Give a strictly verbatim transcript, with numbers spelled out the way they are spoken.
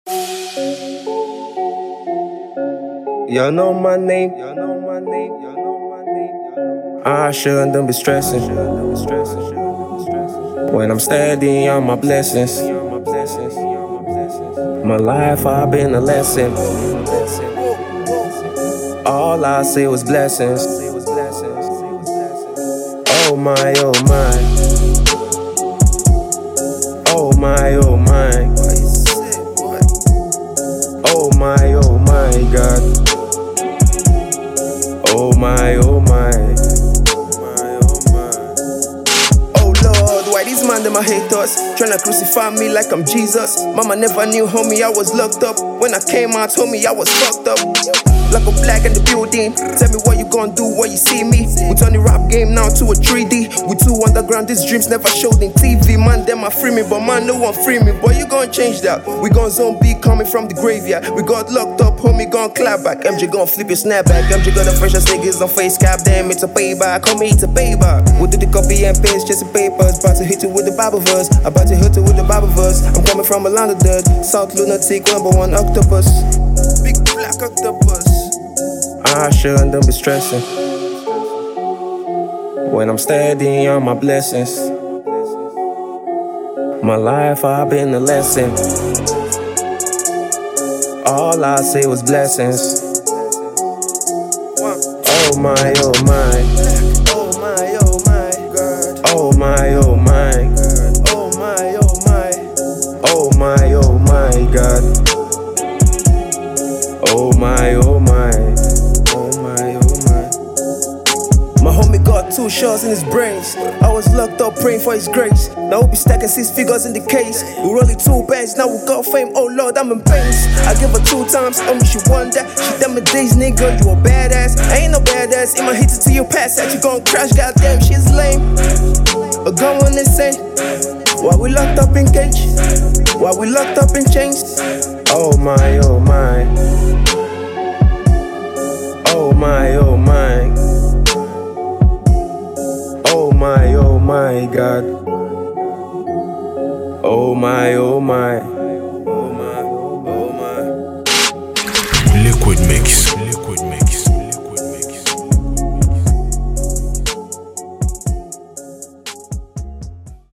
Y'all know my name. Y'all know my name. Y'all know my name. I shouldn't be stressing when I'm steady on my blessings. My life, I've been a lesson. All I see was blessings. Oh my, oh my. Oh my, oh my. Oh my, oh my God. Oh my, oh my. Oh Lord, why these man them a hate us? Tryna crucify me like I'm Jesus. Mama never knew, homie, I was locked up. When I came out, homie, I was fucked up. Like a black in the building. Tell me what you gon' do when you see me. We turn the rap game now to a three D. We too underground, these dreams never showed in T V. Man, them a free me, but man, no one free me. Boy, you gon' change that. We gon' zombie coming from the graveyard. We got locked up, homie, gon' clap back. M J gon' flip your snapback. M J got the freshest niggas on face cap. Damn, it's a payback. Homie, it's a payback. We do the copy and paste, chasing papers. About to hit you with the Bible verse. About to hit you with the Bible verse. I'm coming from a land of dirt. South Lunatic, number one octopus. Big black octopus. I shouldn't be stressing when I'm steady on my blessings. My life, I've been a lesson. All I see was blessings. Oh my, oh my. Oh my, oh my God. Oh my, oh my. Oh my, oh my. Oh my, oh my God. Oh my, oh my. My homie got two shots in his brains. I was locked up praying for his grace. Now we be stacking six figures in the case. We rolling two bands, now we got fame. Oh Lord, I'm in pains. I give her two times, oh me, she want that. She tell me this nigga, you a badass. I ain't no badass. In my hit it to your pass that you gon' crash. Goddamn, she's lame. A gun when they say, why we locked up in cage? Why we locked up in chains? Oh my, oh my. Oh my, oh my. Oh my, oh my God. Oh my, oh my.